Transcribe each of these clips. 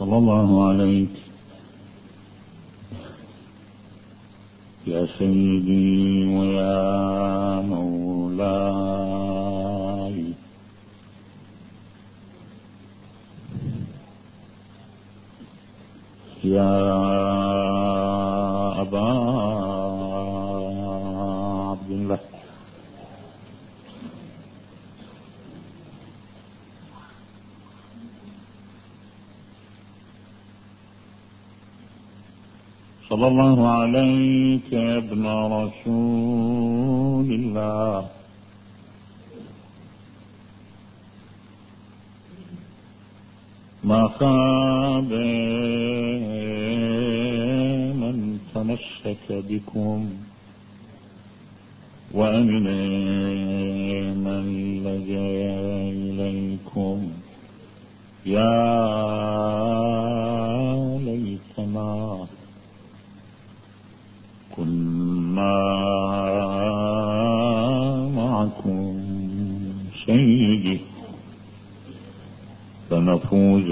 صلى الله عليك يا سيدي ويا مولاي يا أبا عبد الله صلى الله عليك يا ابن رسول الله ما خاب من تمسك بكم وأمن من لجأ إليكم يا ليتنا كنا معكم سيدي فنفوز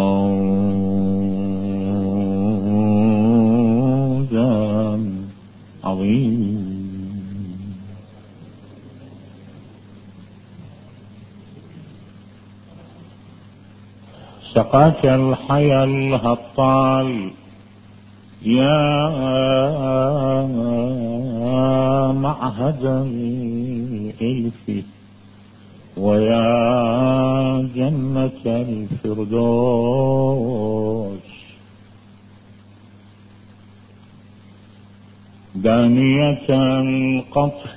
فوزا عظيما. سقاك الحيا الهطال يا معهد الإلف ويا جنة الفردوس دانية القطف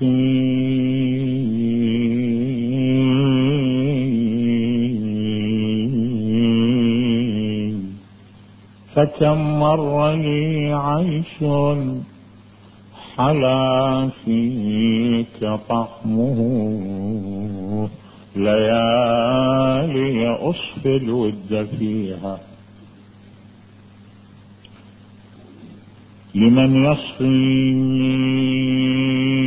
فكم مر لي عيش حلا فيك طعمه ليالي أصفي الود فيها لمن يصفي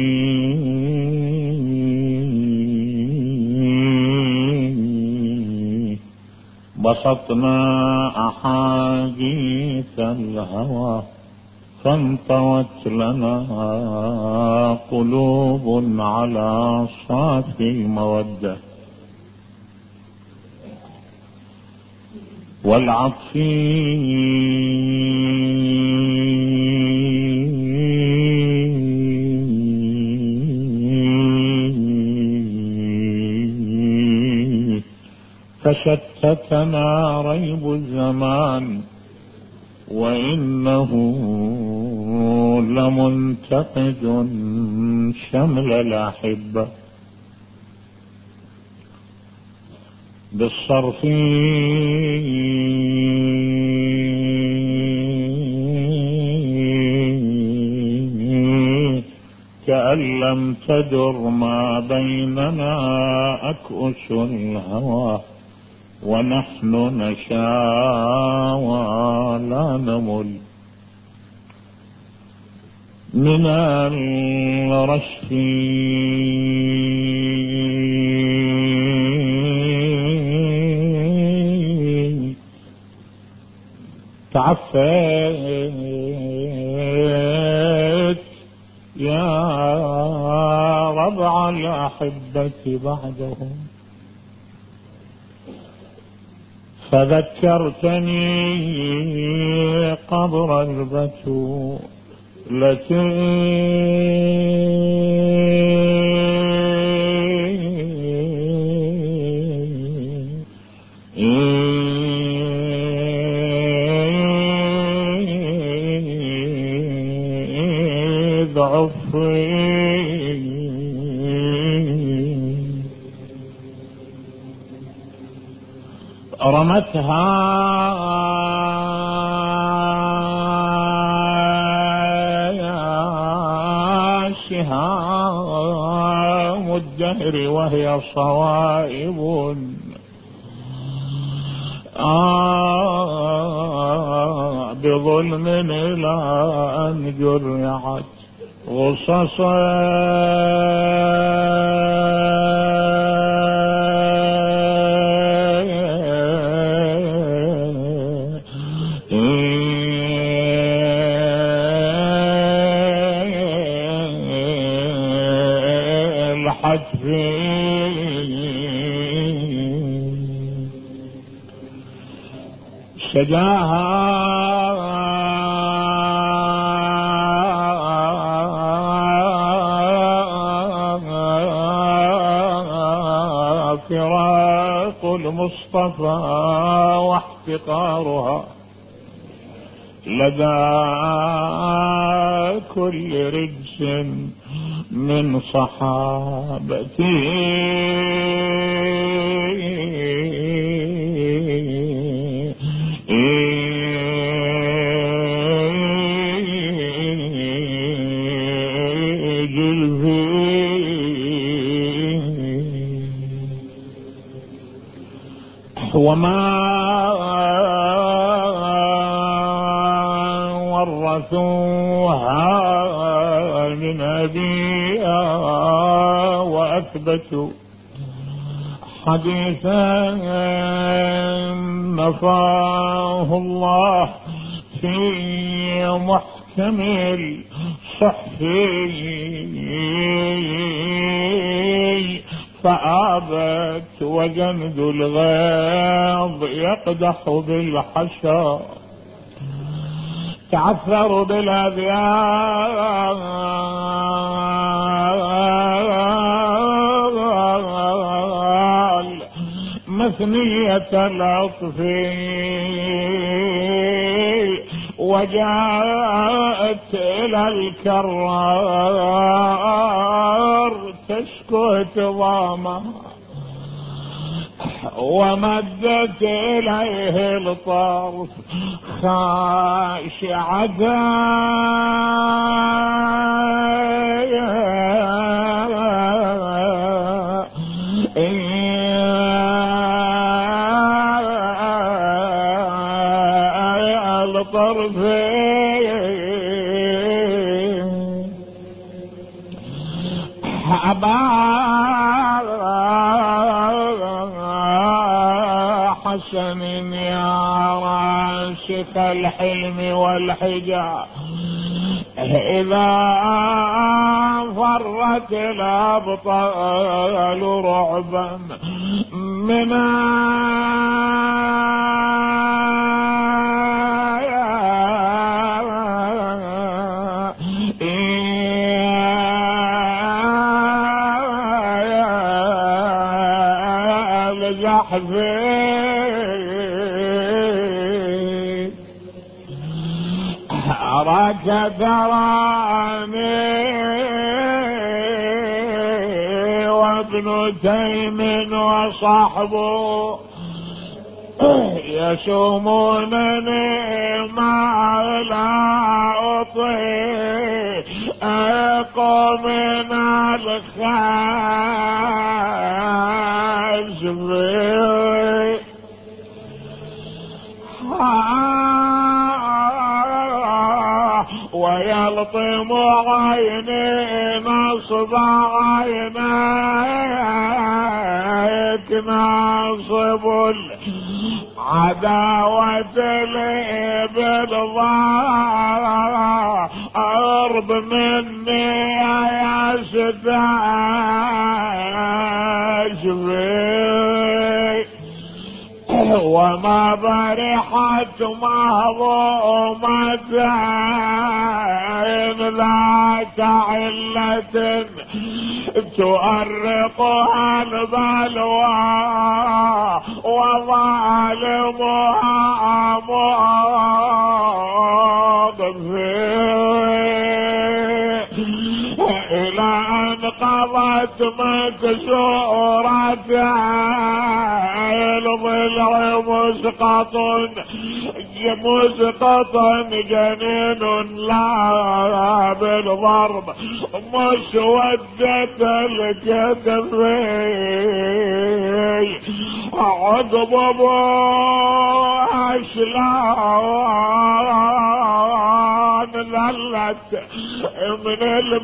بسطنا أحاديث الهوى فانطوت لنا قلوب على صافي المودة والعطف فشتتنا ريب الزمان وإنه لمنتقد شمل الأحبة بالصرف كأن لم تدر ما بيننا أكؤس الهوى ونحن نشاوى لا نمل من الرشف تعفيت يا ربع الأحبة بعدهم فذكرتني قبر البتولة إذ عفري رمتها شهام الدهر وهي صوائب بظلم إلى أن جرعت غصصا شجاها فراق المصطفى واحتقارها لدى كل رجس من صحابتي. وما ورثوها من أبيها وأثبتوا حديثا نفاه الله في محكم الصحف فآبت وجند الغيظ يقدح بالحشا تعثر بالأذيال مثنية العطف وجاءت إلى الكرار تشكو تضامها ومدت إليه الطرف خاشعة الطرفين حسن يا راشق الحلم والحجاب إذا فرت الأبطال رعبا من أراك تراني وابن تيم وصحبه يسومونني ما لا أطيق من الخزف ويلطم عيني نصب عينيك ناصب العداوة لي بالضرب مني يا ستاجبي وما برحت مهضومة ذات علة تؤرقها البلوى وظالمها مضفي إلى أن قضت مكسورة الضلع مسقط جنين لا بالضرب مسودة الكتف عقب أشلان ذلت من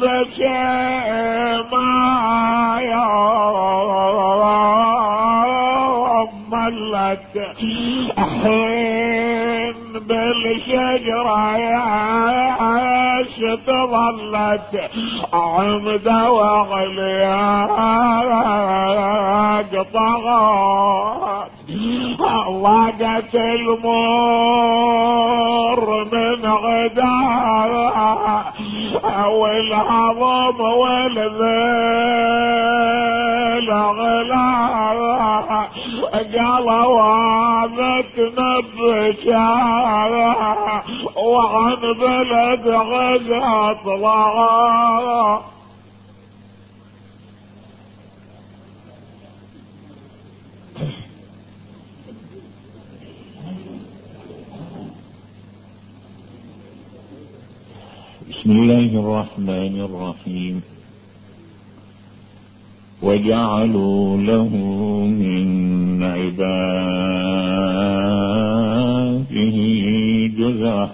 البسيمة ملت حين بالشجرة تظلت عمد وغلياق طغت ضاقت المر من غداها والهضم والذيل غلاها قالوا تنبشاها وعن بلد غزة طلعها. بسم الله الرحمن الرحيم. وجعلوا له من عباده جزءا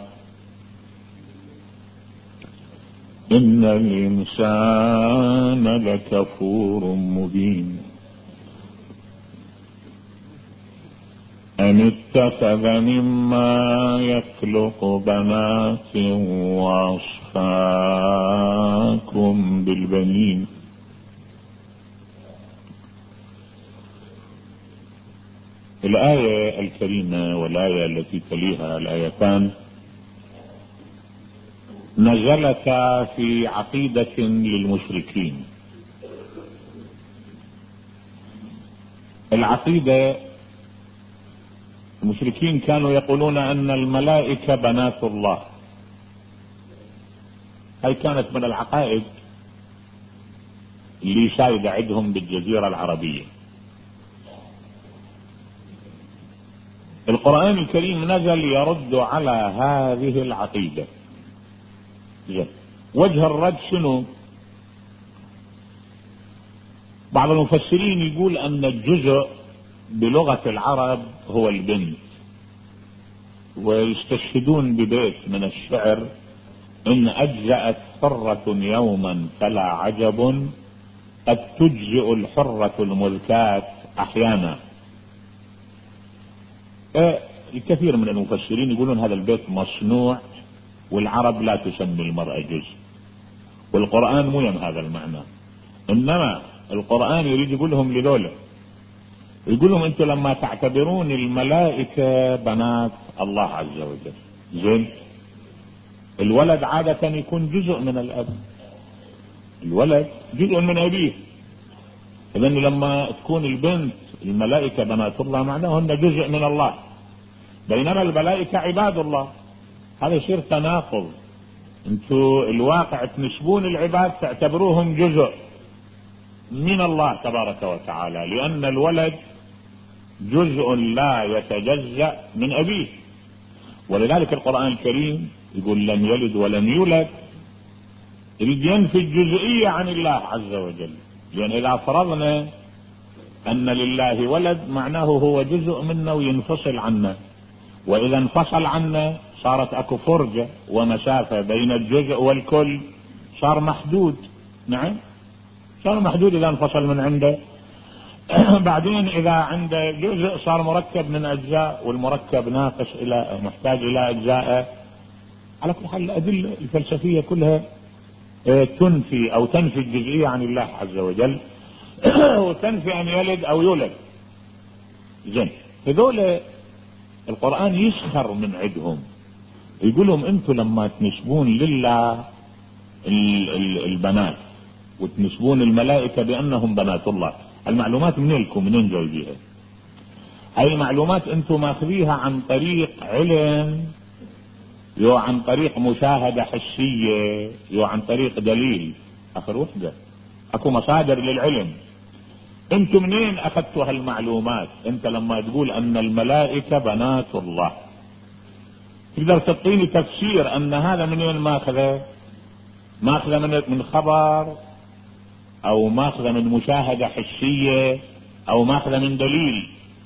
إن الإنسان لكفور مبين أم اتخذ مما يخلق بنات وأصفاكم بالبنين الآية الكريمة والآية التي تليها الآيتان نزلتا في عقيدة للمشركين. العقيدة المشركين كانوا يقولون أن الملائكة بنات الله. هاي كانت من العقائد اللي شايدة عندهم بالجزيرة العربية. القرآن الكريم نزل يرد على هذه العقيدة. وجه الرد شنو؟ بعض المفسرين يقول أن الجزء بلغة العرب هو البنت، ويستشهدون ببيت من الشعر: إن أجزأت حرة يوما فلا عجب قد تجزئ الحرة الملكات أحيانا. الكثير من المفسرين يقولون هذا البيت مصنوع، والعرب لا تسمي المرأة جزء، والقرآن مو يم هذا المعنى. إنما القرآن يريد يقول لهم لذولا، يقول لهم أنتم لما تعتبرون الملائكة بنات الله عز وجل، زين الولد عادة يكون جزء من الأب، الولد جزء من أبيه، إذن لما تكون البنت الملائكة بنات الله معناه هن جزء من الله، بينما الملائكة عباد الله. هذا يصير تناقض. انتوا الواقع تنسبون العباد تعتبروهم جزء من الله تبارك وتعالى، لأن الولد جزء لا يتجزأ من أبيه. ولذلك القرآن الكريم يقول لم يلد ولم يولد، يريد ينفي الجزئية عن الله عز وجل. لأن إذا فرضنا أن لله ولد معناه هو جزء منا وينفصل عنا، وإذا انفصل عنا صارت أكو فرجة ومسافة بين الجزء والكل، صار محدود. نعم صار محدود إذا انفصل من عنده. بعدين إذا عنده جزء صار مركب من أجزاء، والمركب ناقص إلى محتاج إلى أجزاء. على كل حال الأدلة الفلسفية كلها تنفي أو تنفي الجزئية عن الله عز وجل، وتنفي أن يلد أو يولد. زين هذول القرآن يسخر من عندهم، يقول لهم أنتم لما تنسبون لله البنات وتنسبون الملائكة بأنهم بنات الله، المعلومات منين جايبيها؟ هاي معلومات أنتم ماخذيها عن طريق علم، يو عن طريق مشاهدة حسية، يو عن طريق دليل. آخر وحدة أكو مصادر للعلم. أنتم منين أخذتوا هالمعلومات؟ أنت لما تقول أن الملائكة بنات الله تقدر تعطيني تفسير أن هذا منين ماخذه؟ ماخذه من خبر، أو ماخذه من مشاهدة حسية، أو ماخذه من دليل؟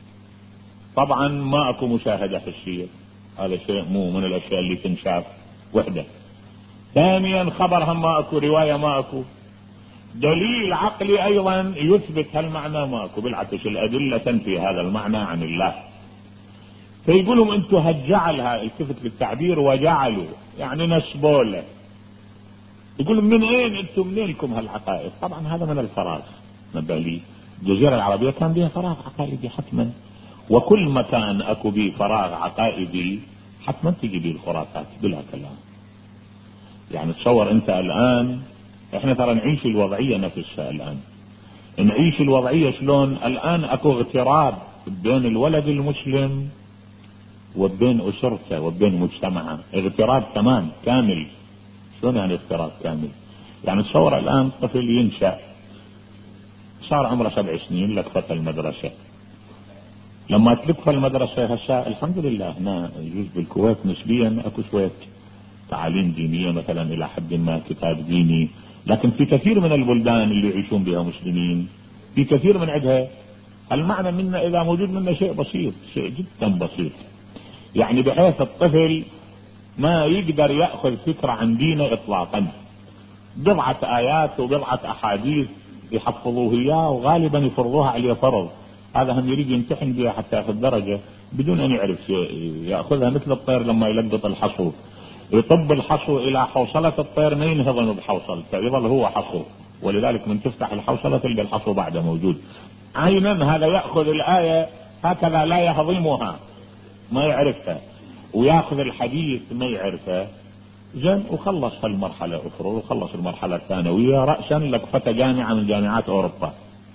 طبعا ما أكو مشاهدة حسية، هذا شيء مو من الأشياء اللي تنشاف. وحدة. ثانيا خبر هم ما أكو، رواية ما أكو، دليل عقلي أيضا يثبت هالمعنى ما أكو، بالعكس الأدلة تنفي هذا المعنى عن الله. فيقولوا أنتم هالجعلها، التفت بالتعبير، وجعلوا يعني نسبوا له. يقولوا من أين أنتم منين لكم هالعقائد؟ طبعا هذا من الفراغ. نبالي الجزيرة العربية كان بها فراغ عقائدي حتما، وكل مكان اكو بيه فراغ عقائدي حتما تجي بيه الخرافات بلا كلام. يعني تصور انت الان احنا ترى نعيش الوضعية نفسها الان، نعيش الوضعية شلون؟ الان اكو اغتراب بين الولد المسلم وبين اسرته وبين مجتمعه، اغتراب تمام كامل. شلون يعني اغتراب كامل؟ يعني تصور الان طفل ينشأ صار عمره 7 سنين لكفة المدرسة، لما تلف المدرسة هسه الحمد لله هنا يجوز بالكويت نسبيا اكو شوية تعاليم دينية مثلا الى حد ما، كتاب ديني، لكن في كثير من البلدان اللي يعيشون بها مسلمين في كثير من عندها المعنى منه اذا موجود منه شيء بسيط، شيء جدا بسيط، يعني بحيث الطفل ما يقدر يأخذ فكرة عن دينه اطلاقا. بضعة ايات وبضعة احاديث يحفظوه اياه وغالبا يفرضوها عليه فرض، هذا هم يريد يمتحن بها حتى ياخذ درجة بدون ان يعرف شيء، يأخذها مثل الطير لما يلقط الحصو، يطب الحصو الى حوصلة الطير ما ينهضم بحوصلته، يظل هو حصو، ولذلك من تفتح الحوصلة تلقى الحصو بعده موجود. عينا هذا يأخذ الآية هكذا لا يهضمها ما يعرفها، وياخذ الحديث ما يعرفه زين، وخلص هالمرحلة افرض وخلص المرحلة الثانوية رأسا لكفة جامعة من جامعات اوروبا.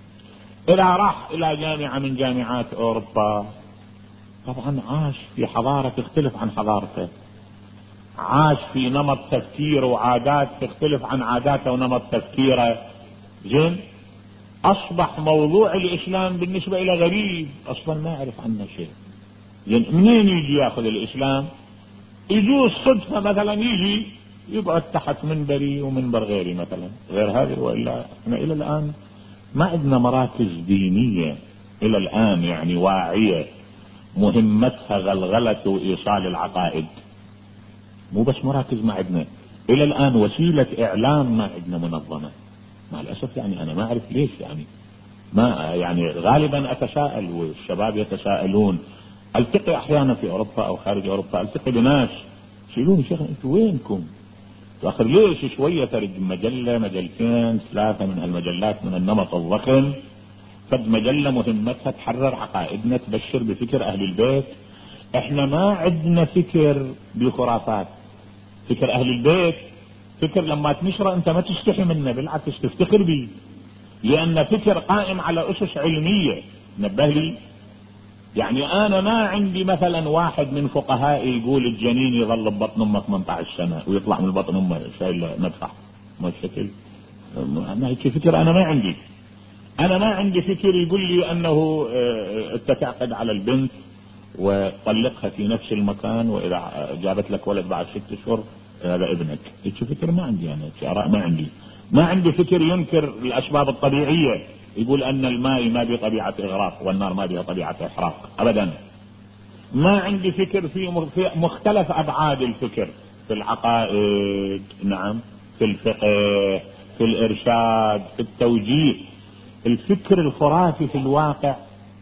اذا راح الى جامعة من جامعات اوروبا طبعا عاش في حضارة تختلف عن حضارته، عاش في نمط تفكير وعادات تختلف عن عاداته ونمط تفكيره، زين اصبح موضوع الاسلام بالنسبة الى غريب اصلا ما يعرف عنه شيء. زين منين يجي ياخذ الاسلام؟ يجوز صدفة مثلا يجي يقعد تحت منبري ومنبر غيري مثلا غير هذه، والا احنا الى الان ما عندنا مراكز دينية الى الان يعني واعية مهمتها غلغلة وايصال العقائد، مو بس مراكز ما عندنا الى الان وسيلة اعلام ما عندنا منظمة مع الاسف. يعني انا ما اعرف ليش، يعني ما يعني غالبا اتساءل والشباب يتساءلون، التقي احيانا في اوروبا او خارج اوروبا التقي بناس يقولون شيخ انتوا وينكم؟ واخر ليش شوية ترد مجلة مجلتين 3 من هالمجلات من النمط الضخم، قد مجلة مهمتها تحرر عقائدنا تبشر بفكر اهل البيت. احنا ما عندنا فكر بخرافات، فكر اهل البيت فكر لما تنشره انت ما تستحي منه بالعكس تفتخر به، لان فكر قائم على اسس علمية. نبه لي، يعني انا ما عندي مثلا واحد من فقهائي يقول الجنين يظل ببطن امه 18 سنة ويطلع من بطن امه شايل مدفع، ما الشكل ما هيك فكر انا ما عندي. انا ما عندي فكر يقول لي انه انت تعقد على البنت وطلقها في نفس المكان واذا جابت لك ولد بعد 6 اشهر هذا ابنك، هيك فكر ما عندي انا، اراء ما عندي. ما عندي فكر ينكر الاسباب الطبيعية، يقول ان الماء ما بطبيعة اغراق والنار ما بها طبيعة احراق ابدا. ما عندي فكر في مختلف ابعاد الفكر، في العقائد نعم، في الفقه، في الارشاد، في التوجيه. الفكر الخرافي في الواقع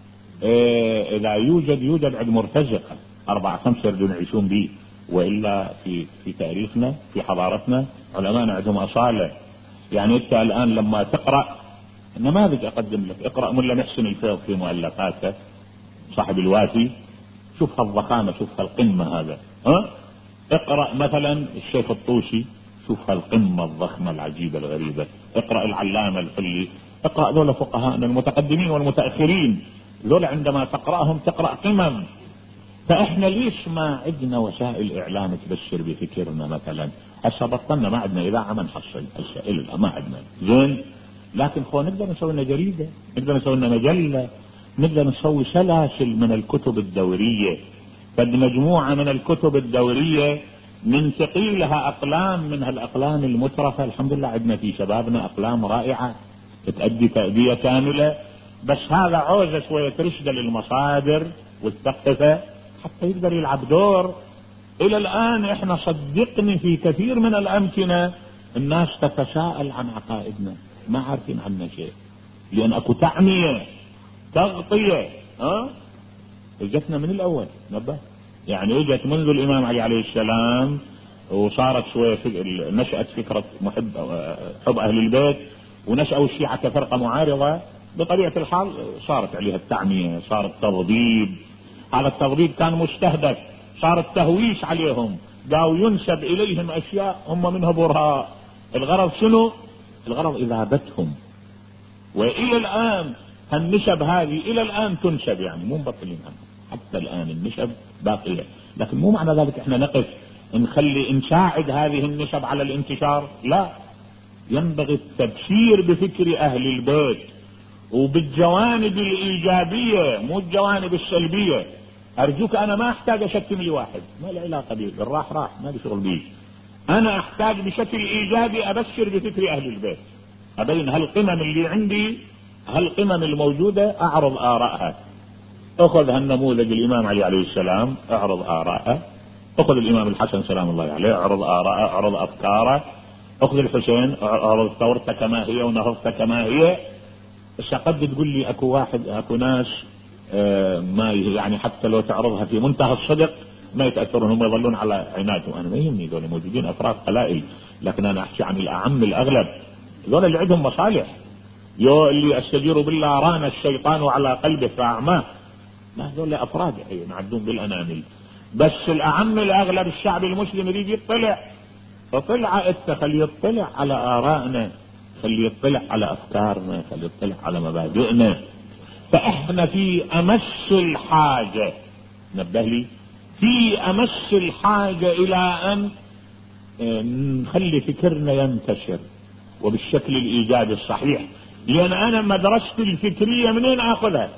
اذا يوجد عند مرتزقة 4-5 يردون يعيشون به، والا في تاريخنا في حضارتنا علماء عندهم اصالة. يعني انت الان لما تقرأ نماذج اقدم لك، اقرأ ملا محسن الفيض في مؤلفاته صاحب الوافي، شوف هالضخامة شوف هالقمة هذا، اقرأ مثلا الشيخ الطوسي شوف هالقمة الضخمة العجيبة الغريبة، اقرأ العلامة الحلي، اقرأ ذولا فقهاءنا المتقدمين والمتأخرين ذولا عندما تقرأهم تقرأ قمم. فاحنا ليش ما عندنا وسائل اعلام تبشر بفكرنا مثلا؟ هسه بطلنا ما عندنا اذاعة ما نحصل هسه ما عندنا زين، لكن نقدر نسوي لنا جريدة، نقدر نسوي لنا مجلة، نقدر نسوي سلاسل من الكتب الدورية. قد مجموعة من الكتب الدورية ننتقي لها اقلام من هالاقلام المترفة، الحمد لله عندنا في شبابنا اقلام رائعة تؤدي تأدية كاملة، بس هذا عوزة شوية رشدة للمصادر والثقافة حتى يقدر يلعب دور. الى الان احنا صدقني في كثير من الامكنة الناس تتساءل عن عقائدنا ما عارفين عنها شيء، لان اكو تعمية تغطية. اجتنا من الاول نبه، يعني اجت منذ الامام علي عليه السلام وصارت شوية نشأت فكرة حب اهل البيت، ونشأوا الشيعة كفرقة معارضة بطبيعة الحال صارت عليها التعمية، صار التضبيب، هذا التضبيب كان مستهدف، صار التهويش عليهم، قاو ينسب إليهم أشياء هم منها براء. الغرض شنو؟ الغرض إذابتهم. وإلى الآن النسب هذه إلى الآن تنسب، يعني مو مبطلين عنها، حتى الآن النسب باقية. لكن مو معنى ذلك احنا نقف نساعد هذه النسب على الانتشار، لا، ينبغي التبشير بفكر أهل البيت وبالجوانب الإيجابية مو الجوانب السلبية. أرجوك، أنا ما أحتاج أشتم لي واحد، ما له علاقة بي، الراح راح، ما لي شغل بيه. أنا أحتاج بشكل إيجابي أبشر بفكر أهل البيت، أبين هالقمم اللي عندي، هالقمم الموجودة أعرض آرائها. أخذ هالنموذج الإمام علي عليه السلام، أعرض آرائه. أخذ الإمام الحسن سلام الله عليه، أعرض آرائه، أعرض أفكاره. أخذ الحسين، أعرض ثورته كما هي ونهضته كما هي. بس قد تقول لي أكو واحد، أكو ناس ما يعني حتى لو تعرضها في منتهى الصدق ما يتأثرون، هم يظلون على عنادهم. أنا ما يهمني، دول موجودين أفراد قلائل، لكن أنا أحكي عن الأعم الأغلب، دول اللي عندهم مصالح. اللي أستجير بالله ران الشيطان على قلبه فأعماه، ما دول أفراد معدون بالأنامل. بس الأعم الأغلب الشعب المسلم يريد يطلع، فطلع خلي يطلع على آرائنا، خلي يطلع على أفكارنا، خلي يطلع على مبادئنا. فإحنا في أمس الحاجة، نبه لي، في أمس الحاجة إلى أن نخلي فكرنا ينتشر وبالشكل الإيجابي الصحيح. لأن أنا مدرستي الفكرية منين أخذها؟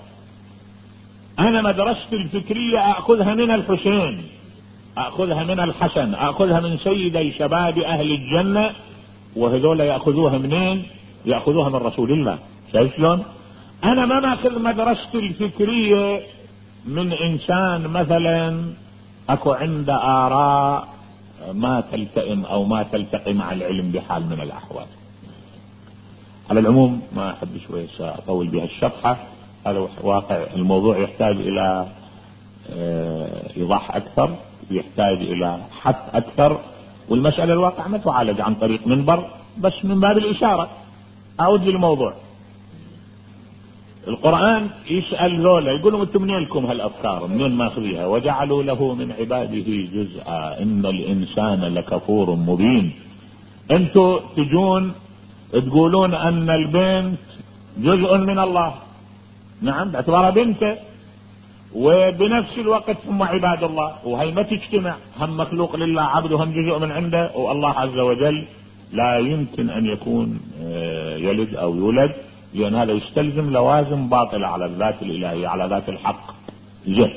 أنا مدرستي الفكرية أخذها من الحسين، أخذها من الحسن، أخذها من سيدي شباب أهل الجنة. وهذول يأخذوها منين؟ يأخذوها من رسول الله. شايف شلون؟ أنا ما ماخذ مدرستي الفكرية من إنسان مثلا أكو عنده آراء ما تلتئم أو ما تلتقي مع العلم بحال من الأحوال. على العموم ما أحب شوي سأطول بها الشرحة، هذا واقع الموضوع يحتاج إلى إيضاح أكثر، يحتاج إلى حث أكثر، والمسألة الواقع ما تعالج عن طريق منبر، بس من باب الإشارة. أعود للموضوع. القرآن يسأل ذولا، يقول لهم انتم منين لكم هالأفكار؟ منين ماخذيها؟ وجعلوا له من عباده جزءا إن الإنسان لكفور مبين. انتم تجون تقولون أن البنت جزء من الله، نعم باعتبارها بنته، وبنفس الوقت هم عباد الله، وهي ما تجتمع، هم مخلوق لله عبد وهم جزء من عنده. والله عز وجل لا يمكن أن يكون يلد أو يولد، لأن هذا يستلزم لوازم باطلة على الذات الإلهية، على ذات الحق. جد.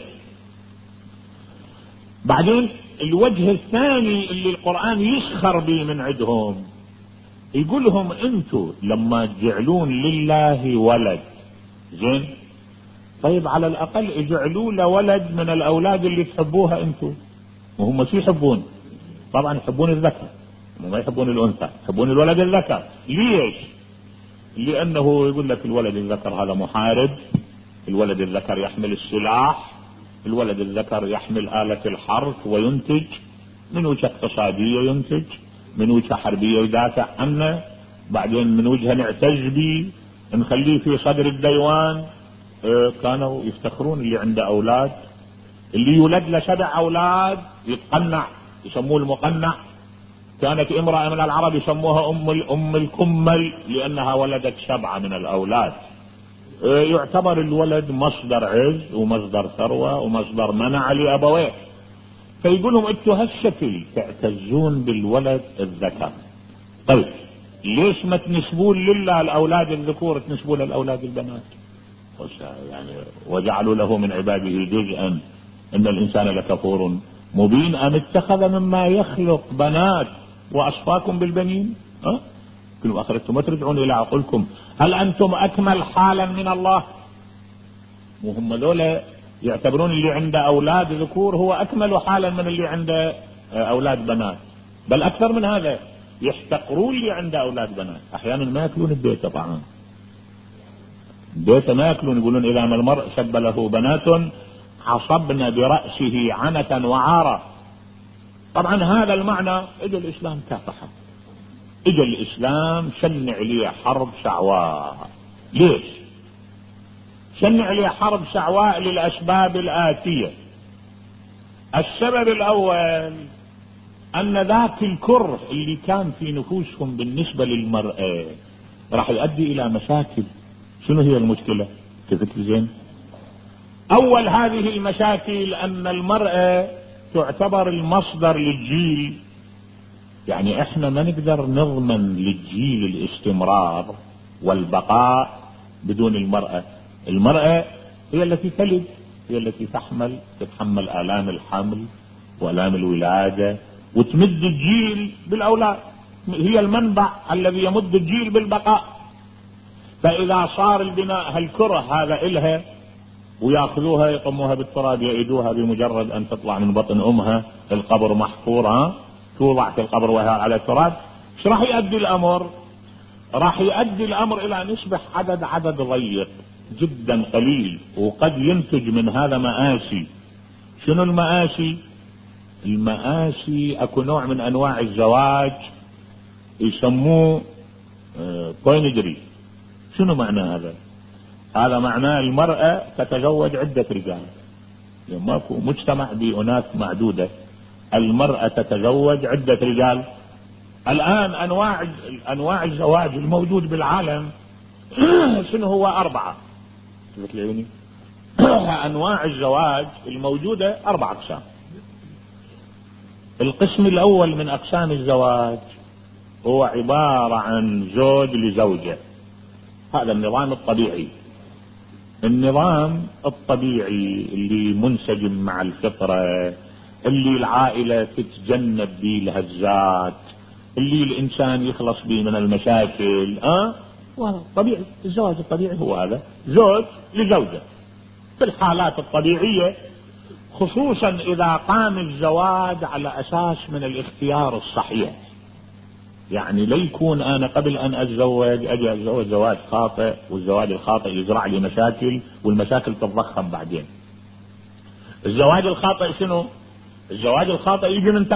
بعدين الوجه الثاني اللي القرآن يسخر به من عندهم، يقول لهم انتوا لما تجعلون لله ولد، زين، طيب على الأقل اجعلوا له ولد من الأولاد اللي تحبوها انتوا. وهم شو يحبون؟ طبعا يحبون الذكر، ما يحبون الأنثى، يحبون الولد الذكر. ليش؟ لأنه يقول لك الولد الذكر هذا محارب، الولد الذكر يحمل السلاح، الولد الذكر يحمل آلة الحرث وينتج، من وجهة اقتصادية ينتج، من وجهة حربية يدافع عنه، بعدين من وجهة نعتز به، نخليه في صدر الديوان. كانوا يفتخرون اللي عنده أولاد، اللي يولد له 7 أولاد يتقنع، يسموه المقنع. كانت امرأة من العرب يسموها أم الكمل لأنها ولدت 7 من الأولاد. يعتبر الولد مصدر عز ومصدر ثروة ومصدر منع لأبويه. فيقولهم انتوا هالشكل تعتزون بالولد الذكر، طيب ليش ما تنسبون لله الأولاد الذكور، تنسبون للأولاد البنات؟ يعني وجعلوا له من عباده جزءا إن الإنسان لكفور مبين أم اتخذ مما يخلق بنات وأصفاكم بالبنين. كلوا أخرجتم وترجعون إلى عقلكم هل أنتم أكمل حالا من الله؟ وهم ذولا يعتبرون اللي عنده أولاد ذكور هو أكمل حالا من اللي عنده أولاد بنات، بل أكثر من هذا، يحتقرون اللي عنده أولاد بنات. أحيانا ما يأكلون البيت طبعا، البيت ما يأكلون، يقولون إذا ما المرء شب له بنات عصبن برأسه عنة وعارة. طبعا هذا المعنى اجى الإسلام كافحه، اجى الإسلام شن عليه حرب شعواء. ليش؟ شنع لي حرب شعواء للأسباب الآتية. السبب الأول أن ذاك الكره اللي كان في نفوسهم بالنسبة للمرأة راح يؤدي إلى مشاكل. شنو هي المشكلة؟ كيف زين؟ أول هذه المشاكل أن المرأة تعتبر المصدر للجيل. يعني احنا ما نقدر نضمن للجيل الاستمرار والبقاء بدون المرأة. المرأة هي التي تلد، هي التي تحمل، تتحمل آلام الحمل وآلام الولادة وتمد الجيل بالأولاد، هي المنبع الذي يمد الجيل بالبقاء. فإذا صار البناء هالكره هذا إلها ويأخذوها يطموها بالتراب يعيدوها بمجرد أن تطلع من بطن أمها، القبر محفور، توضع في القبر وهي على التراب، ايش راح يؤدي الأمر؟ راح يؤدي الأمر إلى أن يصبح عدد ضيق جدا قليل، وقد ينتج من هذا مآسي. شنو المآسي؟ المآسي اكو نوع من انواع الزواج يسموه بوينجري. شنو معنى هذا؟ هذا معناه المرأة تتزوج عدة رجال. يعني ماكو مجتمع بأناس معدودة، المرأة تتزوج عدة رجال. الآن أنواع الزواج الموجود بالعالم شنو هو؟ 4. أنواع الزواج الموجودة 4 أقسام. القسم الأول من أقسام الزواج هو عبارة عن زوج لزوجة. هذا النظام الطبيعي، النظام الطبيعي اللي منسجم مع الفطرة، اللي العائلة تتجنب به الهزات، اللي الإنسان يخلص به من المشاكل. طبيعي. الزواج الطبيعي هو هذا، زوج لزوجة. في الحالات الطبيعية، خصوصا إذا قام الزواج على أساس من الاختيار الصحيح. يعني لا يكون أنا قبل أن أتزوج أجي أتزوج زواج خاطئ، والزواج الخاطئ يزرع لي مشاكل، والمشاكل تتضخم بعدين. الزواج الخاطئ شنو؟ الزواج الخاطئ يجي من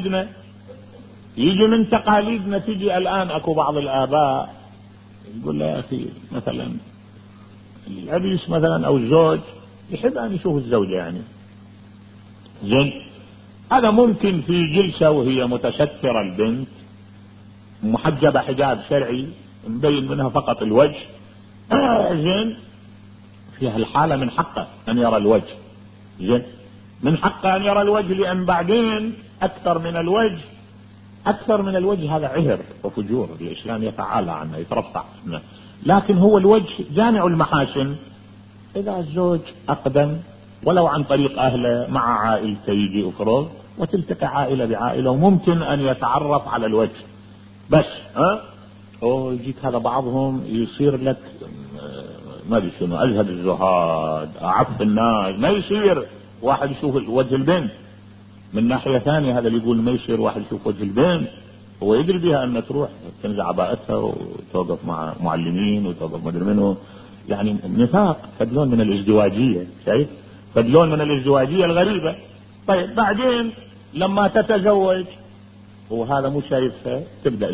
تقاليدنا. تيجي الآن أكو بعض الآباء يقول له يا أخي مثلا العريس مثلا أو الزوج يحب أن يشوف الزوجة، يعني زين. هذا ممكن في جلسة وهي متسترة البنت محجبة حجاب شرعي مبين منها فقط الوجه، زين، في هالحالة من حقه أن يرى الوجه، زين، من حقه أن يرى الوجه، لأن بعدين أكثر من الوجه هذا عهر وفجور، الإسلام يتعالى عنه يترفع عنه. لكن هو الوجه جامع المحاسن. إذا الزوج أقدم ولو عن طريق أهله مع عائلته يجي أفرض وتلتقي عائلة بعائلة، وممكن أن يتعرف على الوجه بس. يجيك هذا بعضهم يصير لك ما ادري شنو، أزهد الزهاد، أعف الناس. ما يصير واحد يشوف وجه البنت. من ناحية ثانية هذا اللي يقول ما يصير واحد يشوف وجه البنت، هو يدري بها أن تروح تنزع عباءتها وتوقف مع معلمين وتوقف مدري منه. يعني نفاق، فدلون من الازدواجية، شايف؟ فدلون من الازدواجية الغريبة. طيب بعدين لما تتزوج وهذا مو شايفها تبدأ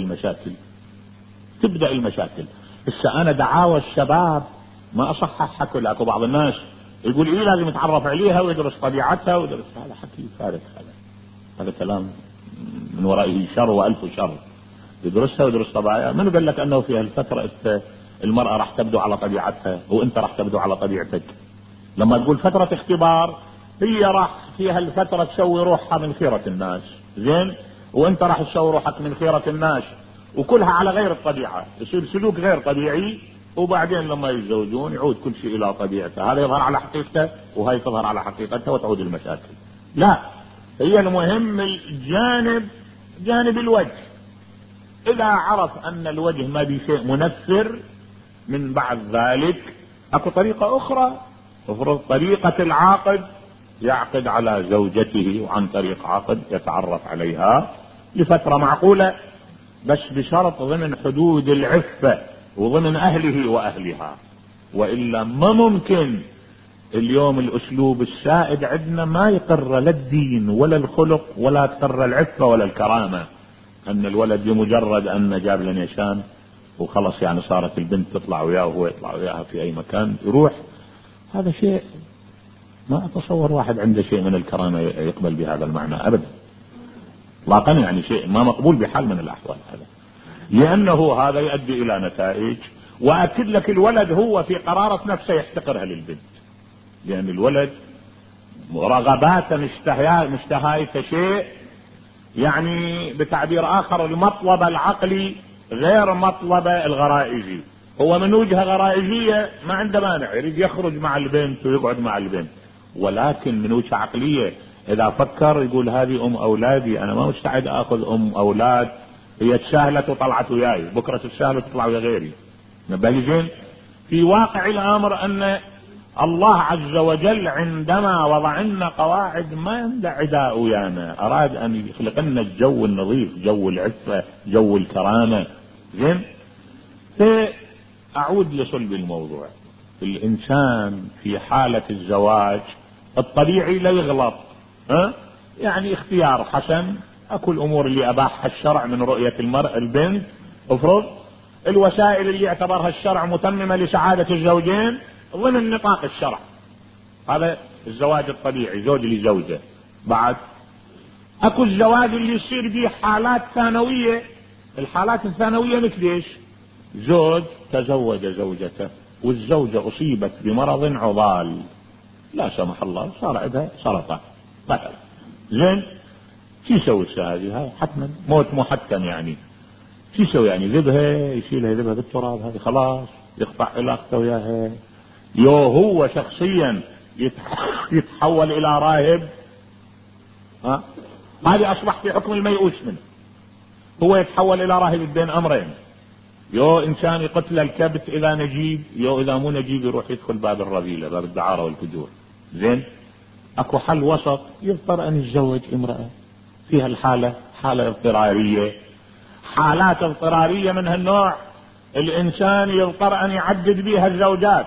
المشاكل. هسه أنا دعاوى الشباب ما أصححها كلها. أكو بعض الناس يقول إيه لازم يتعرف عليها ويدرس طبيعتها ويدرس. هذا حكي فارغ، هذا كلام من ورائه شر وألف شر. يدرسها ويدرس طبيعتها. من قال لك أنه في هالفترة المرأة راح تبدو على طبيعتها وأنت راح تبدو على طبيعتك؟ لما تقول فترة اختبار، هي راح في هالفترة تسوي روحها من خيرة الناس، زين، وأنت راح تسوي روحك من خيرة الناس، وكلها على غير الطبيعة، يصير سلوك غير طبيعي. وبعدين لما يتزوجون يعود كل شيء إلى طبيعته، هذا يظهر على حقيقته وهي تظهر على حقيقتها وتعود المشاكل. لا، هي المهم جانب الوجه. إذا عرف أن الوجه ما بي شيء منفر، من بعد ذلك أكو طريقة أخرى، افرض طريقة العاقد يعقد على زوجته وعن طريق عقد يتعرف عليها لفترة معقولة، بس بشرط ضمن حدود العفة وضمن أهله وأهلها. وإلا ما ممكن. اليوم الأسلوب السائد عندنا ما يقر لا الدين ولا الخلق ولا تقر العفة ولا الكرامة. أن الولد بمجرد أن جاب له نيشان وخلص، يعني صارت البنت تطلع وياه وهو يطلع وياها في أي مكان، يروح هذا شيء ما أتصور واحد عنده شيء من الكرامة يقبل بهذا المعنى أبدا إطلاقا، يعني شيء ما مقبول بحال من الأحوال هذا، لأنه هذا يؤدي إلى نتائج. وأكد لك الولد هو في قرارة نفسه يحتقرها للبنت، لأن الولد رغبات مشتهاية شيء، يعني بتعبير آخر المطلب العقلي غير مطلب الغرائزي. هو من وجهة غرائزية ما عنده مانع يريد يخرج مع البنت ويقعد مع البنت، ولكن من وجهة عقلية إذا فكر يقول هذه أم أولادي، أنا ما مستعد أخذ أم أولاد هي تشاهلت وطلعت وياي، بكرة تشاهل وتطلع ويا غيري. نبهي في واقع الأمر أن الله عز وجل عندما وضع لنا قواعد ما عنده عداء ويانا، أراد أن يخلق لنا الجو النظيف، جو العفة، جو الكرامة. زين، أعود لصلب الموضوع. الإنسان في حالة الزواج الطبيعي لا يغلط، يعني اختيار حسن، أكو الأمور اللي أباحها الشرع من رؤية البنت، افرض الوسائل اللي يعتبرها الشرع متممة لسعادة الزوجين ضمن نطاق الشرع، هذا الزواج الطبيعي، زوج لزوجة. بعد اكو الزواج اللي يصير به حالات ثانوية. الحالات الثانوية مثل ايش؟ زوج تزوج زوجته والزوجة اصيبت بمرض عضال لا سمح الله، صار عندها سرطان مثلا. زين، شو يسوي هذه حتما موت محتم، يعني شو يسوي؟ يعني يذبها، يشيلها يذبها بالتراب، هذه خلاص يقطع علاقته وياها. هو شخصيا يتحول الى راهب، هذه اصبح في حكم الميؤوس منه. هو يتحول الى راهب بين امرين، انسان يقتل الكبت اذا نجيب، اذا مو نجيب يروح يدخل باب الرذيلة، باب الدعارة والفجور. زين، اكو حل وسط، يضطر ان يتزوج امرأة فيها الحالة حالة اضطرارية. حالات اضطرارية من هالنوع الانسان يضطر ان يعدد بها الزوجات.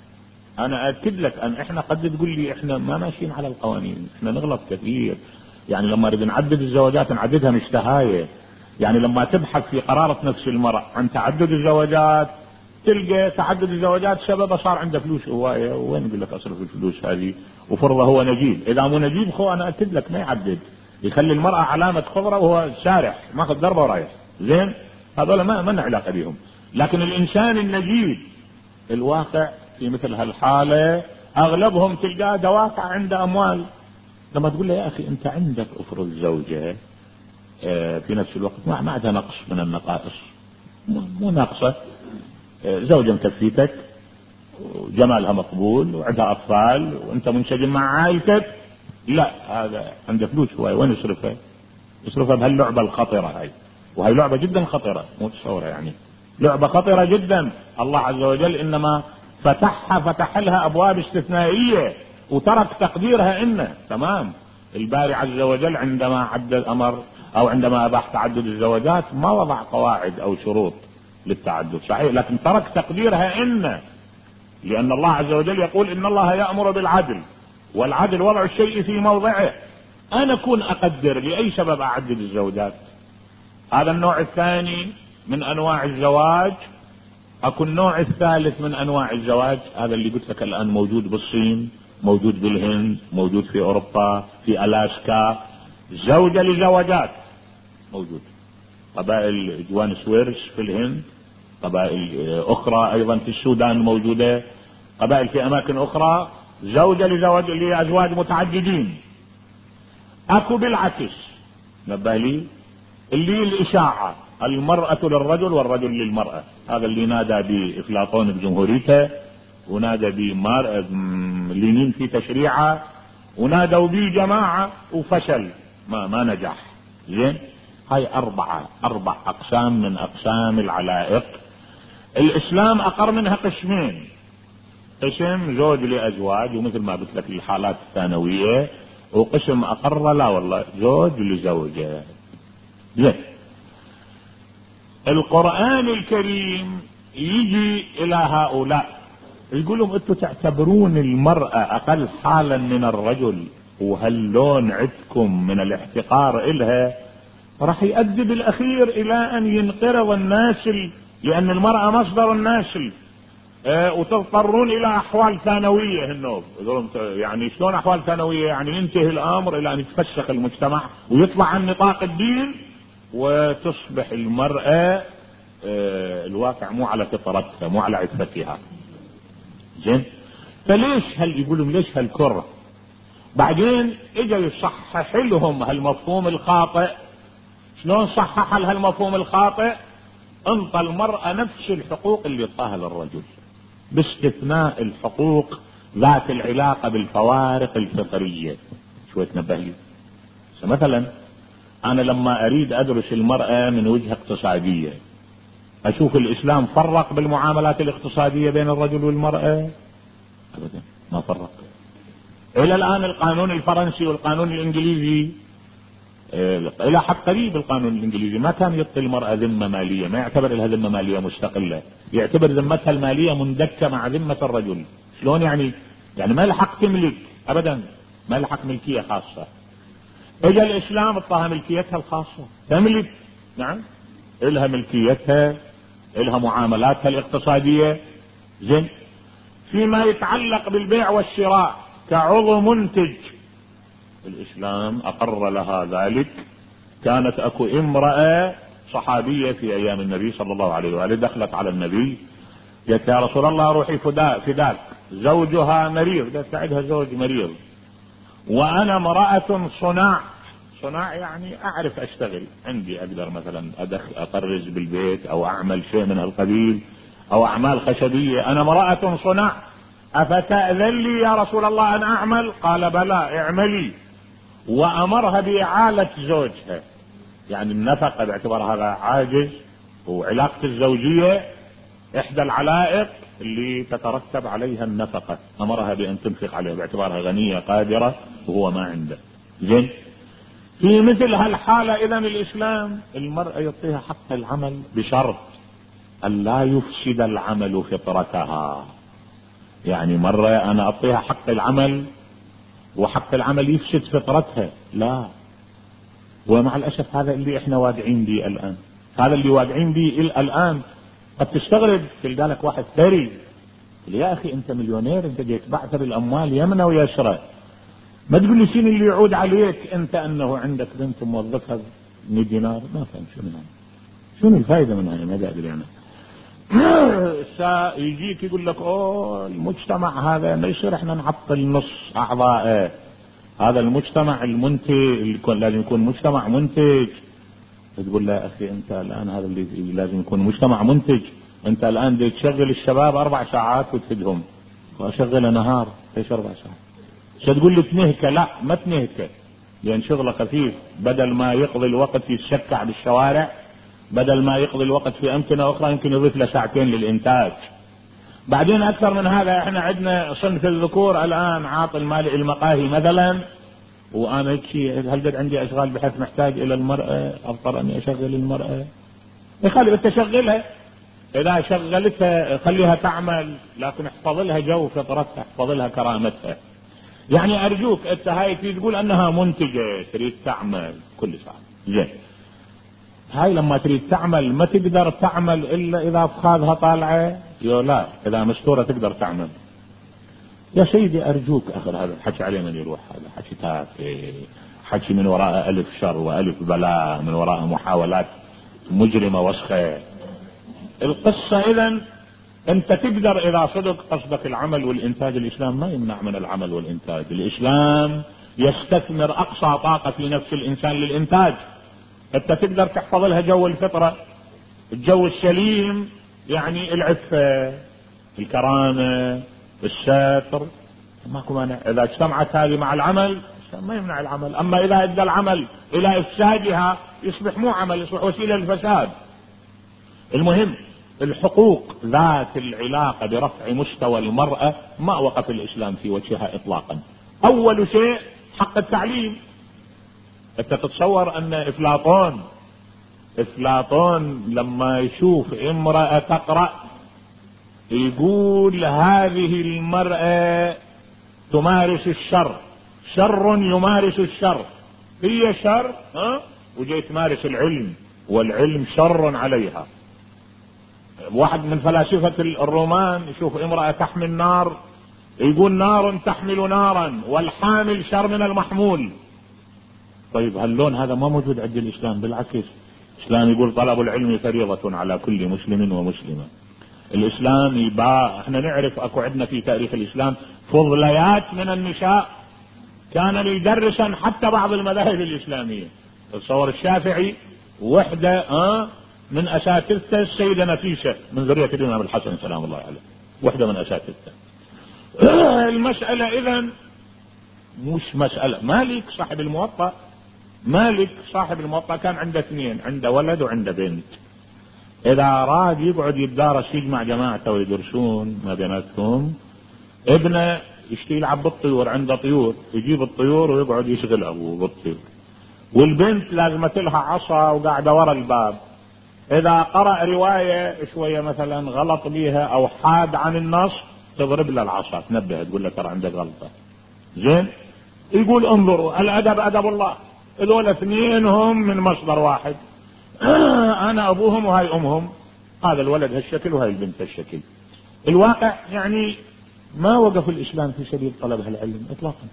انا اكد لك ان احنا قد تقول لي احنا ما ماشيين على القوانين، احنا نغلط كثير. يعني لما نريد نعدد الزوجات نعددها مشتهاية، يعني لما تبحث في قرارة نفس المرأة عن تعدد الزوجات تلقى تعدد الزوجات سببه صار عنده فلوس هواية، وين يقول لك اصرف الفلوس هذه، وفرضه هو نجيب. اذا مو نجيب انا اكد لك ما يعدد، يخلي المرأة علامة خضرة وهو شارح ماخذ ضربة ورايح. زين، هذول ما لنا علاقة بهم. لكن الانسان النجيب الواقع في مثل هالحالة اغلبهم تلقاه دوافع عنده اموال. لما تقول له يا اخي انت عندك افرض زوجة في نفس الوقت ما عندها نقص من النقائص، مو ناقصة، زوجة مكفيتك وجمالها مقبول وعندها اطفال وانت منسجم مع عائلتك، لا هذا عنده فلوس هو وين يصرفها؟ يصرفها بهاللعبة الخطرة هاي، وهي لعبة جدا خطرة، مو تصورها، يعني لعبة خطرة جدا. الله عز وجل انما فتح لها ابواب استثنائية وترك تقديرها انه تمام. الباري عز وجل عندما عدد الامر او عندما اباح تعدد الزوجات ما وضع قواعد او شروط للتعدد، صحيح، لكن ترك تقديرها انه، لان الله عز وجل يقول ان الله يأمر بالعدل، والعدل وضع الشيء في موضعه. انا اكون اقدر لاي سبب اعدد الزوجات. هذا النوع الثاني من انواع الزواج. اكو النوع الثالث من انواع الزواج، هذا اللي قلت لك الان موجود بالصين، موجود بالهند، موجود في اوروبا، في الاسكا، زوجة لزوجات موجود. قبائل جوان سويرس في الهند، قبائل اخرى ايضا في السودان موجودة، قبائل في اماكن اخرى زوجة لازواج متعددين. اكو بالعكس، نبه لي، اللي الاشاعة، المرأة للرجل والرجل للمرأة، هذا اللي نادى بافلاطون بجمهوريته، ونادى لينين في تشريعه، ونادوا به جماعة وفشل، ما نجح. زين، هاي اربع اقسام من اقسام العلائق. الاسلام اقر منها قسمين، قسم زوج لازواج ومثل ما قلت لك الحالات الثانوية، وقسم اقر لا والله زوج لزوجة. زين، القرآن الكريم يجي الى هؤلاء يقول لهم انتم تعتبرون المرأة اقل حالا من الرجل، وهاللون عندكم من الاحتقار الها راح يؤدي بالاخير الى ان ينقرض الناسل، لان المرأة مصدر الناسل. وتضطرون الى احوال ثانويه. النوب يعني شلون احوال ثانويه؟ يعني ينتهي الامر الى ان يتفسخ المجتمع ويطلع عن نطاق الدين، وتصبح المرأة الواقع مو على فطرتها، مو على عفتها. زين، فليش يقولون ليش هالكره؟ بعدين اجى يصحح لهم هالمفهوم الخاطئ. شلون صحح لها المفهوم الخاطئ؟ انطى المرأة نفس الحقوق اللي اعطاها للرجل، باستثناء الحقوق ذات العلاقة بالفوارق الفطرية. شوية تنبه لي. مثلا انا لما اريد ادرس المرأة من وجهة اقتصادية، اشوف الاسلام فرق بالمعاملات الاقتصادية بين الرجل والمرأة؟ ابدا ما فرق. الى الان القانون الفرنسي والقانون الانجليزي الى حد قريب، القانون الانجليزي ما كان يعطي المرأة ذمة مالية، ما يعتبر لها ذمة مالية مستقلة، يعتبر ذمتها المالية مندكة مع ذمة الرجل. شلون يعني؟ يعني ما لحق تملك ابدا، ما لحق ملكية خاصة. اجى الاسلام اعطاها ملكيتها الخاصة، تملك، نعم، الها ملكيتها، الها معاملاتها الاقتصادية. زين، فيما يتعلق بالبيع والشراء كعضو منتج، الاسلام اقر لها ذلك. كانت اكو امرأة صحابية في ايام النبي صلى الله عليه وآله دخلت على النبي، قالت يا رسول الله روحي فداك، زوجها مريض. قالت عندها زوج مريض وانا امرأة صناع يعني اعرف اشتغل، عندي اقدر مثلا اطرز بالبيت او اعمل شيء من هالقبيل او اعمال خشبية، انا امرأة صناع، افتأذن لي يا رسول الله ان اعمل؟ قال بلى اعملي. وامرها باعالة زوجها، يعني النفقة باعتبار هذا عاجز، وعلاقة الزوجية احدى العلائق اللي تترتب عليها النفقة، امرها بان تنفق عليها باعتبارها غنية قادرة وهو ما عنده. زين، في مثل هالحالة اذا الاسلام المرأة يعطيها حق العمل بشرط ان لا يفسد العمل فطرتها. يعني مرة انا اعطيها حق العمل وحق العمل يفسد فطرتها، لا. ومع الاسف هذا اللي احنا واقعين به الان، هذا اللي واقعين به الان. قد تستغرب، تلقى لك واحد ثري يا اخي انت مليونير، انت جيت بعثر الاموال يمنى ويسرى، ما تقول لي شنو اللي يعود عليك انت انه عندك بنت موظفها 100 دينار؟ ما فهم شنو الفائده من هذا؟ ما ادري انا. يجيك يقول لك اوه المجتمع هذا ما يصير احنا نعطل نص اعضائه، هذا المجتمع المنتج اللي لازم يكون مجتمع منتج. تقول له اخي انت الان هذا اللي لازم يكون مجتمع منتج، انت الان دي تشغل الشباب 4 ساعات وتفيدهم، واشغله نهار ايش 4 ساعات؟ شو تقول لي تنهكه؟ لا ما تنهكه، لان شغله خفيف، بدل ما يقضي الوقت يتشكع بالشوارع، بدل ما يقضي الوقت في امكنه اخرى يمكن يضيف له 2 ساعتين للانتاج. بعدين اكثر من هذا احنا عندنا صنف الذكور الان عاطل مالي المقاهي مثلا، وانا هل قد عندي اشغال بحيث محتاج الى المرأة اضطر اني اشغل المرأة؟ يخلي انت شغلها، اذا شغلتها خليها تعمل، لكن احفظ لها جو فطرتها، احفظ لها كرامتها. يعني ارجوك انت هاي تقول انها منتجة تريد تعمل كل ساعة، زين، هاي لما تريد تعمل ما تقدر تعمل الا اذا فخاذها طالعة، لا اذا مستورة تقدر تعمل. يا سيدي ارجوك اخر هذا الحكي عليه من يروح، هذا حكي تافه، حكي من وراء الف شر والف بلاء، من وراء محاولات مجرمة وسخة. القصة اذا انت تقدر اذا صدق قصدك العمل والانتاج، الاسلام ما يمنع من العمل والانتاج، الاسلام يستثمر اقصى طاقة في نفس الانسان للانتاج. انت تقدر تحفظ لها جو الفطرة، الجو السليم، يعني العفة، الكرامة، الستر، ماكو مانع. اذا اجتمعت هذه مع العمل ما يمنع العمل. اما اذا ادى العمل الى افسادها يصبح مو عمل، يصبح وسيلة للفساد. المهم الحقوق ذات العلاقة برفع مستوى المرأة ما وقف الاسلام في وجهها اطلاقا. اول شيء حق التعليم. انت تتصور ان افلاطون لما يشوف امرأة تقرأ يقول هذه المرأة تمارس الشر، شر يمارس الشر، هي شر وجاي تمارس العلم والعلم شر عليها. واحد من فلاسفة الرومان يشوف امرأة تحمل نار يقول نار تحمل نارا والحامل شر من المحمول. طيب هاللون هذا ما موجود عند الإسلام، بالعكس الإسلام يقول طلب العلم فريضة على كل مسلم ومسلمة. الإسلام يبقى احنا نعرف اكو عندنا في تاريخ الإسلام فضليات من النساء كان يدرسا حتى بعض المذاهب الإسلامية. تصور الشافعي وحدة من أساتذته السيدة نفيسة من ذرية الإمام الحسن سلام الله عليه، وحدة من أساتذته. المسألة إذن مش مسألة مالك صاحب الموطأ، مالك صاحب الموطأ كان عنده اثنين، عنده ولد وعنده بنت. إذا أراد يقعد يتدارس يجمع جماعته ويدرسون ما بيناتهم، ابنه يشتي يلعب بالطيور، عنده طيور يجيب الطيور ويقعد يشغل أبوه بالطيور، والبنت لازمت لها عصا وقاعدة ورا الباب. إذا قرأ رواية شوية مثلا غلط بيها أو حاد عن النص تضرب له العصا تنبه تقول له ترى عندك غلطة. زين، يقول انظروا الأدب أدب الله، هذول اثنين هم من مصدر واحد، أنا أبوهم وهاي أمهم، هذا الولد هالشكل وهاي البنت هالشكل. الواقع يعني ما وقف الإسلام في سبيل طلب هالعلم إطلاقا.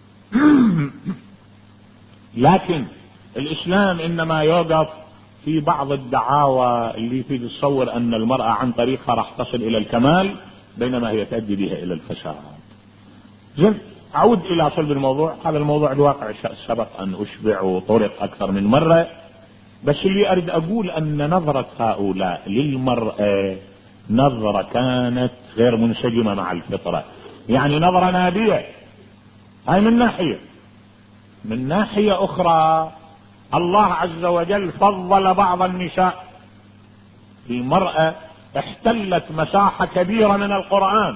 لكن الإسلام إنما يوقف في بعض الدعاوى اللي في تصور أن المرأة عن طريقها راح تصل إلى الكمال بينما هي تؤدي بها إلى الفساد. زين، أعود إلى صلب الموضوع. هذا الموضوع الواقع سبق أن أشبع وطرق أكثر من مرة، بس اللي أريد أقول أن نظرة هؤلاء للمرأة نظرة كانت غير منسجمة مع الفطرة، يعني نظرة نابية. هاي من ناحية. من ناحية أخرى الله عز وجل فضل بعض النساء. المرأة احتلت مساحة كبيرة من القرآن،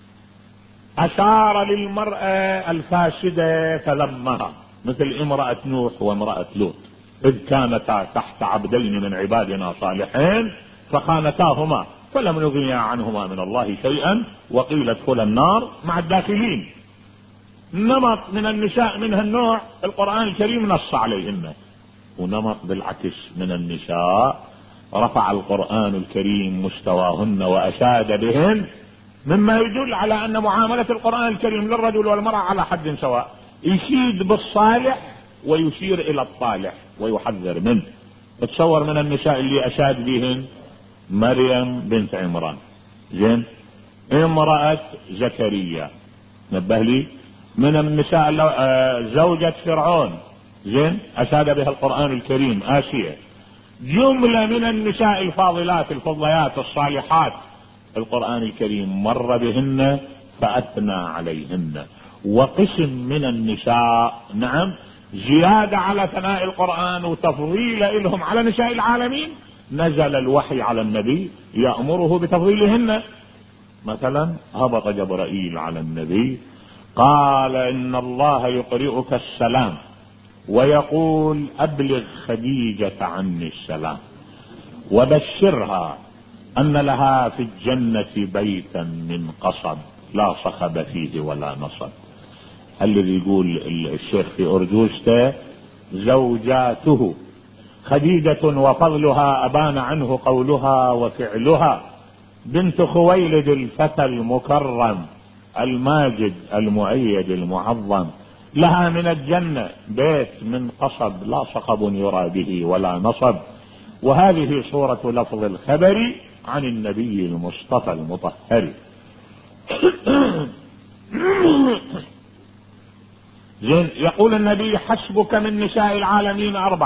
أشار للمرأة الفاسدة فلمها، مثل امرأة نوح وامرأة لوط إذ كانتا تحت عبدين من عبادنا صالحين فخانتاهما فلم يغنيا عنهما من الله شيئا وقيل ادخلا النار مع الداخلين. نمط من النساء من هالنوع القرآن الكريم نص عليهن، ونمط بالعكس من النساء رفع القرآن الكريم مستواهن وأشاد بهن، مما يدل على أن معاملة القرآن الكريم للرجل والمرأة على حد سواء، يشيد بالصالح ويشير إلى الطالح ويحذر منه. تصور من النساء اللي أشاد بهن مريم بنت عمران، زين، امرأة زكريا، نبه لي، من النساء زوجة فرعون، زين، أشاد بها القرآن الكريم آسيا. جملة من النساء الفاضلات الفضليات الصالحات القرآن الكريم مر بهن فأثنى عليهن. وقسم من النساء نعم زيادة على ثناء القرآن وتفضيل لهم على نساء العالمين نزل الوحي على النبي يأمره بتفضيلهن. مثلا هبط جبرائيل على النبي قال إن الله يقرئك السلام ويقول أبلغ خديجة عني السلام وبشرها أن لها في الجنة بيتا من قصب لا صخب فيه ولا نصب. الذي يقول الشيخ في أرجوشته زوجاته خديجة وفضلها أبان عنه قولها وفعلها، بنت خويلد الفتى المكرم الماجد المؤيد المعظم، لها من الجنة بيت من قصب لا صخب يرى به ولا نصب. وهذه صورة لفظ الخبر عن النبي المصطفى المطهر. زين، يقول النبي حسبك من نساء العالمين 4،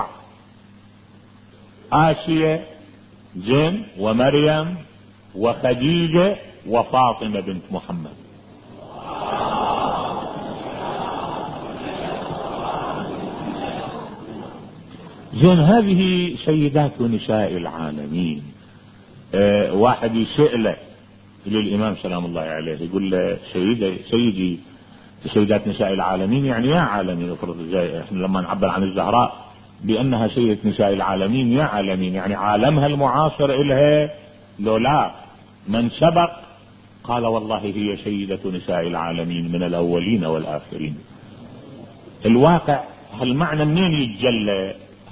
آسيا، زين، ومريم وخديجة وفاطمة بنت محمد. زين، هذه سيدات نساء العالمين. واحد يسأله للإمام سلام الله عليه يقول له سيدي سيدات نساء العالمين يعني يا عالمين، احنا لما نعبر عن الزهراء بأنها سيدة نساء العالمين يا عالمين يعني عالمها المعاصر إلها لو لا من سبق؟ قال والله هي سيدة نساء العالمين من الأولين والآخرين. الواقع هالمعنى منين يتجلى؟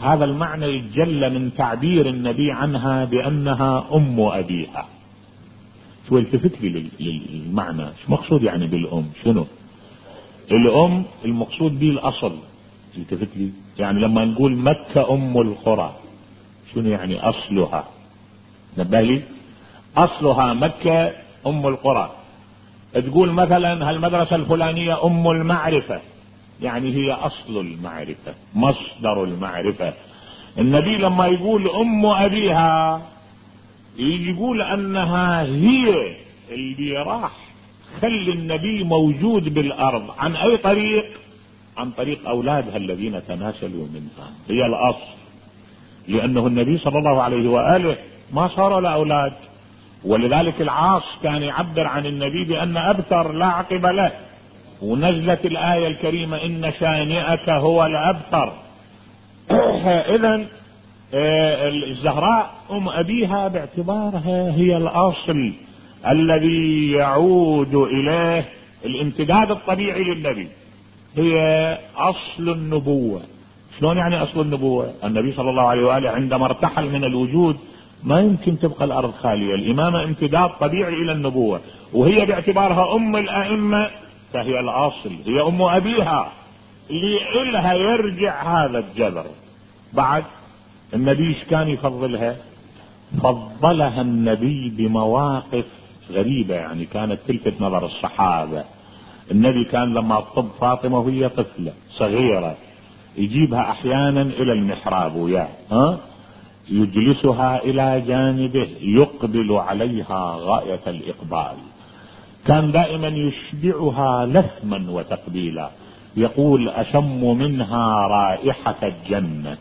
هذا المعنى يتجلى من تعبير النبي عنها بأنها أم أبيها. شو التفت لي للمعنى، شو مقصود يعني بالأم؟ شنو الأم؟ المقصود به الأصل. التفت لي يعني لما نقول مكة أم القرى، شنو يعني أصلها؟ نبه لي، أصلها مكة أم القرى. تقول مثلا هالمدرسة الفلانية أم المعرفة، يعني هي أصل المعرفة، مصدر المعرفة. النبي لما يقول أم أبيها يقول أنها هي اللي راح خلي النبي موجود بالأرض. عن أي طريق؟ عن طريق أولادها الذين تناسلوا منها. هي الأصل، لأنه النبي صلى الله عليه وآله ما صار له أولاد، ولذلك العاص كان يعبر عن النبي بأن أبتر لا عقب له، ونزلت الآية الكريمة إن شانئك هو الأبتر. إذن الزهراء أم أبيها باعتبارها هي الأصل الذي يعود إليه الامتداد الطبيعي للنبي، هي أصل النبوة. شلون يعني أصل النبوة؟ النبي صلى الله عليه وآله عندما ارتحل من الوجود ما يمكن تبقى الأرض خالية، الإمامة امتداد طبيعي إلى النبوة، وهي باعتبارها أم الأئمة فهي الأصل، هي أم أبيها اللي إلها يرجع هذا الجذر. بعد النبي ايش كان يفضلها؟ فضلها النبي بمواقف غريبة، يعني كانت تلفت نظر الصحابة. النبي كان لما تطب فاطمة وهي طفلة صغيرة يجيبها احيانا الى المحراب وياه، يجلسها الى جانبه يقبل عليها غاية الاقبال، كان دائما يشبعها لثما وتقبيلا، يقول اشم منها رائحة الجنة،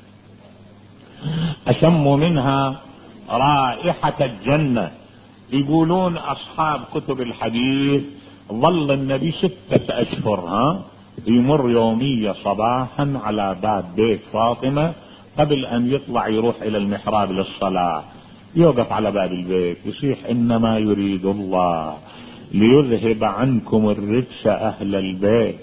اشم منها رائحة الجنة. يقولون اصحاب كتب الحديث ظل النبي 6 اشهر يمر يوميا صباحا على باب بيت فاطمة قبل ان يطلع يروح الى المحراب للصلاة، يوقف على باب البيت يصيح انما يريد الله ليذهب عنكم الرجس اهل البيت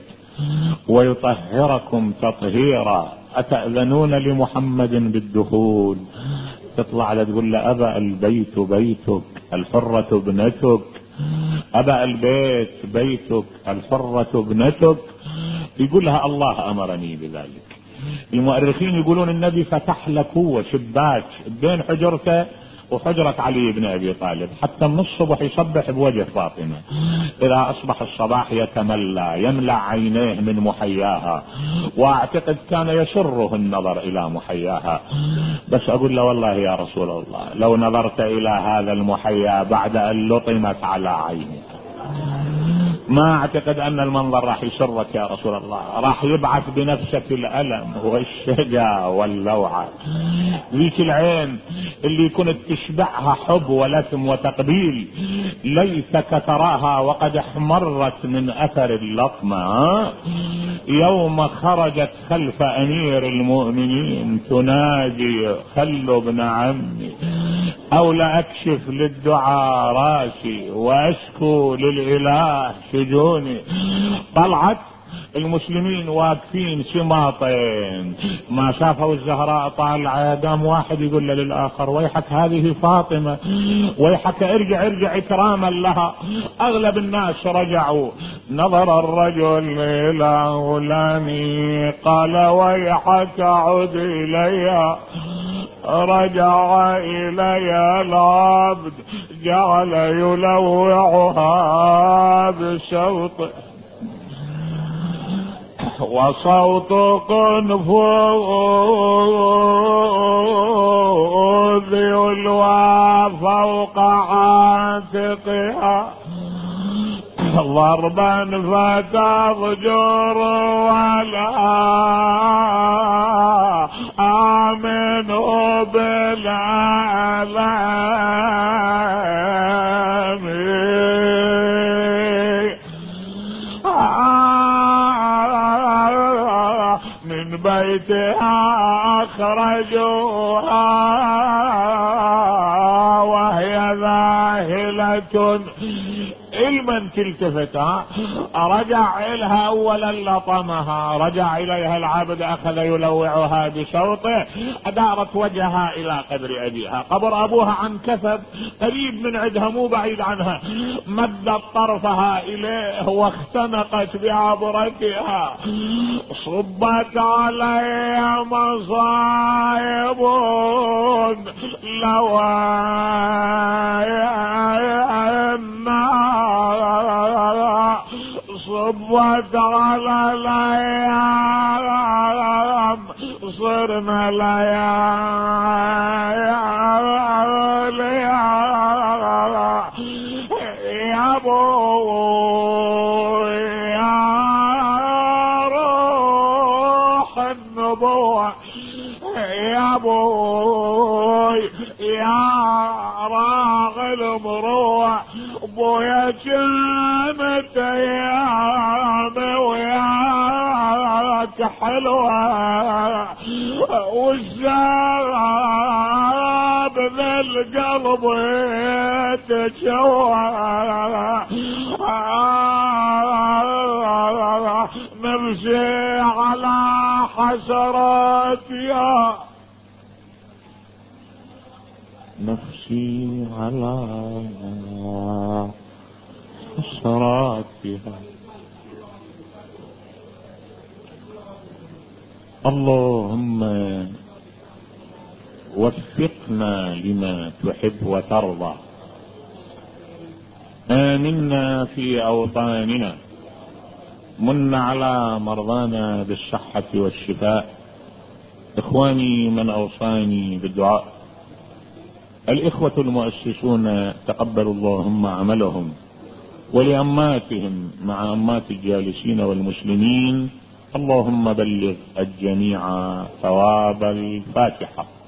ويطهركم تطهيرا، اتأذنون لمحمد بالدخول؟ تطلع له تقول له ابا البيت بيتك الحرة ابنتك، ابا البيت بيتك الحرة ابنتك. يقول لها الله امرني بذلك. المؤرخين يقولون النبي فتح له قوة شباك بين حجرته وحجرة علي بن ابي طالب، حتى من الصبح يصبح بوجه فاطمة، اذا اصبح الصباح يتملى يملأ عينيه من محياها، واعتقد كان يسره النظر الى محياها. بس اقول له والله يا رسول الله لو نظرت الى هذا المحيا بعد ان لطمت على عينك ما اعتقد ان المنظر راح يسرك يا رسول الله، راح يبعث بنفسك الالم والشجا واللوعة. ذيك العين اللي كنت تشبعها حب ولثم وتقبيل ليتك تراها وقد احمرت من اثر اللطمة، يوم خرجت خلف امير المؤمنين تنادي خلوا ابن عمي او لاكشف للدعاء راسي واشكو للاله شجوني. طلعت المسلمين واقفين شماطين، ما شافوا الزهراء طالعة قام واحد يقول له للآخر ويحك هذه فاطمة، ويحك ارجع اكراما لها. اغلب الناس رجعوا، نظر الرجل الى غلامي قال ويحك عد الي، رجع الي العبد جعل يلوعها بصوت وصوت قنفذ يلوى فوق عاتقها ضربا فتضجر ولا آمنه بالعالم من بيتها أخرجوها وهي ذاهلة علما تلتفت. رجع إلها أولا لطمها، رجع إليها العبد أخذ يلوعها بصوته، أدارت وجهها إلى قبر أبيها. قبر أبوها عن كثب قريب من عندها مو بعيد عنها، مدت طرفها إليه واختنقت بعبرتها. صبت علي مصائب لوائنا، صبت على الأيام صرنا ليالي يا ابوي يا روح النبوة، يا ابوي يا راغل مروع، بويا كانت ايامي وياك حلوة، والزاب ذا القلب يتشوى، نمشي على حسراتها، نمشي على حسراتها. اللهم وفقنا لما تحب وترضى، آمنا في أوطاننا، من على مرضانا بالصحة والشفاء. إخواني من أوصاني بالدعاء، الإخوة المؤسسون تقبلوا اللهم عملهم، ولأماتهم مع أمات الجالسين والمسلمين اللهم بلغ الجميع ثواب الفاتحة.